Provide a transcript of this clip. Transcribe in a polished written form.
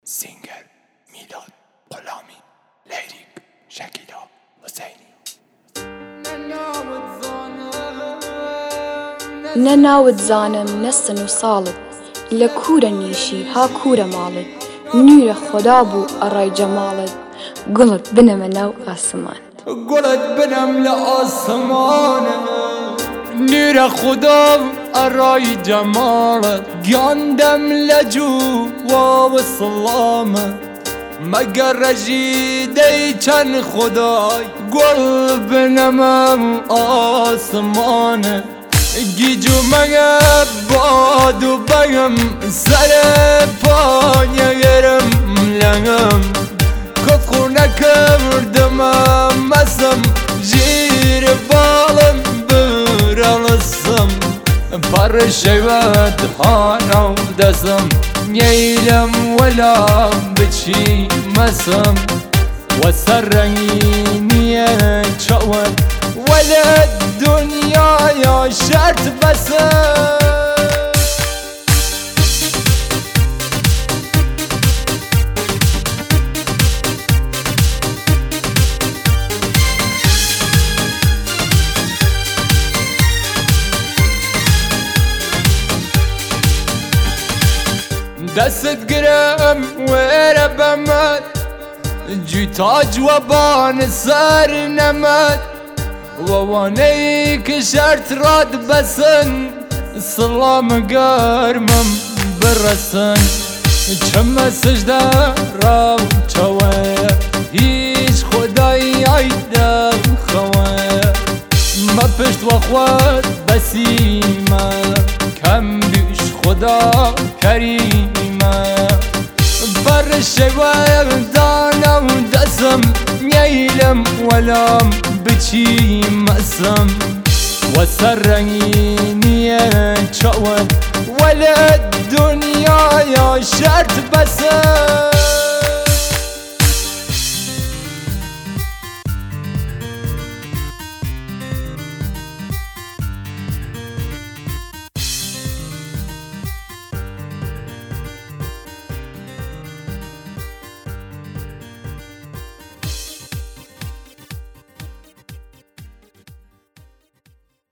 سینگر میلاد غلامی، لیریک شکیلا حسینی. نەناوت زانم نەسن و ساڵت لە کوورە نیشی ها کوورە ماڵت نورە خۆدا بوو ئەڕای جەماڵت گوڵت بنەمە ناو ئاسمان گوڵت بنەم لە ئاسمانە نورە خۆدا ئەڕای جەماڵت گیاندەم لە جوواوە سڵامە مەگەر ڕەژی دەیچەند خۆدای گوڵ بنەمە ئاسمانە گیجومەگە باد و بەگم سەرە پایەگەرم لەگەم کەفخۆ نەکردمە مەسم ژیر باڵم برەڵسم پەڕشەوەت هانەو دەسم میەیلم وەلام بچی مەسم وەسەر ڕەنگینیە چاوت وەلە دنیایا شەرت بەسم دەست گرم وێرە بەمەد جوتاج وەبان سەر نەمەد وەوانەی کە شەرت ڕات بەسن سڵامە گەرمم بڕەسن چەمە سژدە ڕاوچەوەیە هیچ خۆدایی ئایدەخەوەیە مە پشت وەخوات بەسیمە کەم بیش خۆدا کەریمە بەڕشەوەیە دانە و دەسم میەیلم وەلام بچی مەسم وەسەر ڕەنگینیە چاوت وەلە دنیایا شەرت بەسم